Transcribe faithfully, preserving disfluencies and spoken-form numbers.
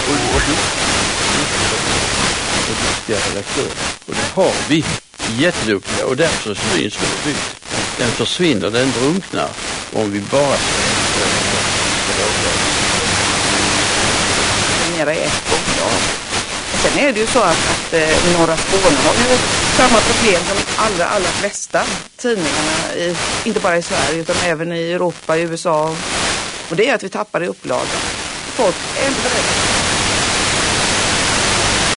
och, och, och duktiga redaktörer. Och det har vi jätteduktiga och därför syns vår bygd. Den försvinner, den drunknar om vi bara mera i ett bolag. Sen är det ju så att, att eh, norra Skåne har ju samma problem som allra, allra flesta tidningarna, i, inte bara i Sverige utan även i Europa, i U S A. Och det är att vi tappar i upplaga. Folk är inte beredda.